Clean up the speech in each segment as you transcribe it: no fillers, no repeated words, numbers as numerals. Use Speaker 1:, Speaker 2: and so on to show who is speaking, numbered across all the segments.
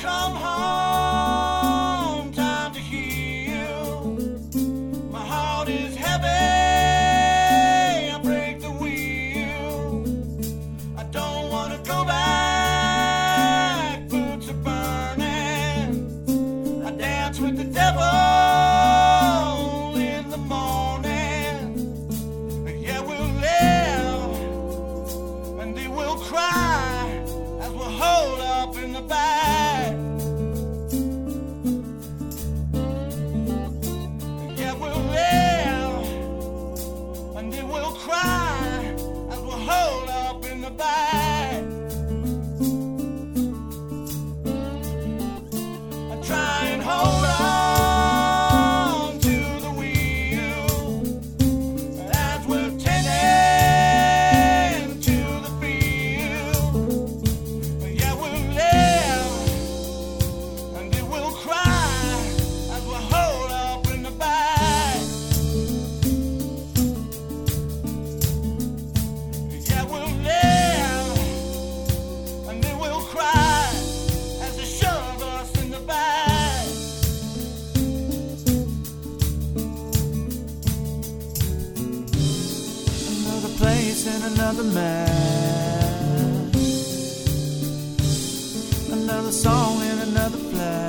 Speaker 1: come home, time to heal. My heart is heavy, I break the wheel. I don't wanna go back, boots are burning. I dance with the devil in the morning. Yeah, we'll live and they will cry as we'll hold up in the back. Yeah, we'll live and they will cry as we'll hold up in the back. I try and hold on to the wheel as we're tending to the field. Yeah, we'll live and they will cry as we hold up in the back. Yeah, we'll live and they will cry as they shove us in the back. Another place and another man, another song in another flag.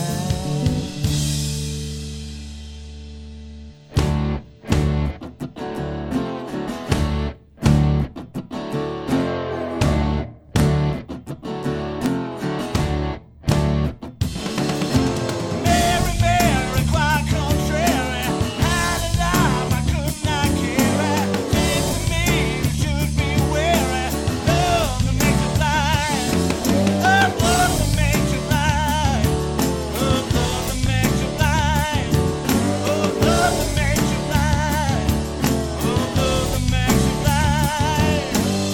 Speaker 1: Mary, Mary, quite contrary, had a life I could not carry. Seems to me you should be wary. Love that makes you blind. Love that makes you blind. Love that makes you blind. Love that makes you blind. Love that makes you blind.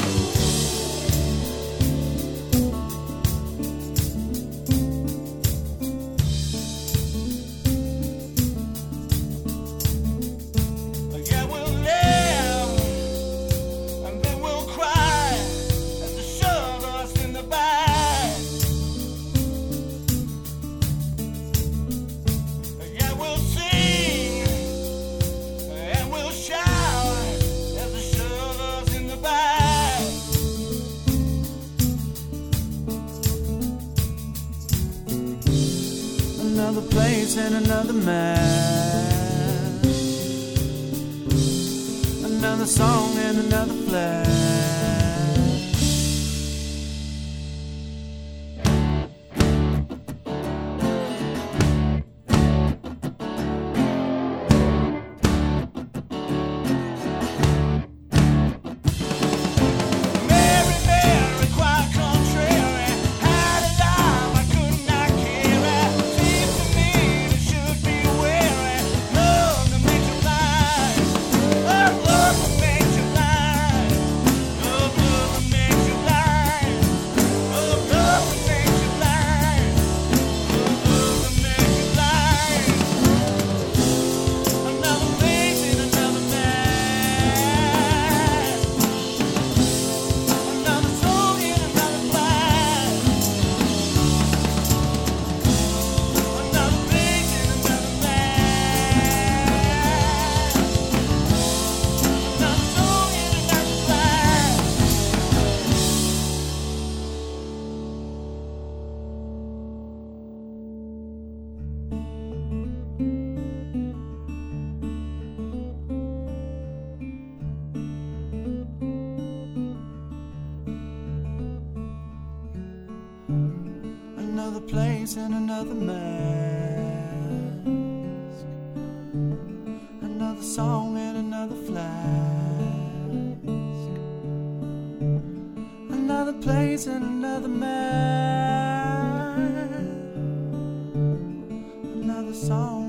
Speaker 1: Yeah, we'll live and then we'll cry as they shove us in the back. Yeah, we'll sing and we'll shout as they shove us in the back. Another place and another man, another song and another flag. Mary, Mary, quite contrary, had a life I could not carry. Seems to me you should be wary. Love that makes you blind. Love that makes you blind. Love that makes you blind. Love that makes you blind. Love that makes you blind. Another place in another man. Another song in another flag. Another place in another land. Another song in another flag. Another place and another mask, another song and another flask. Another place and another man, another song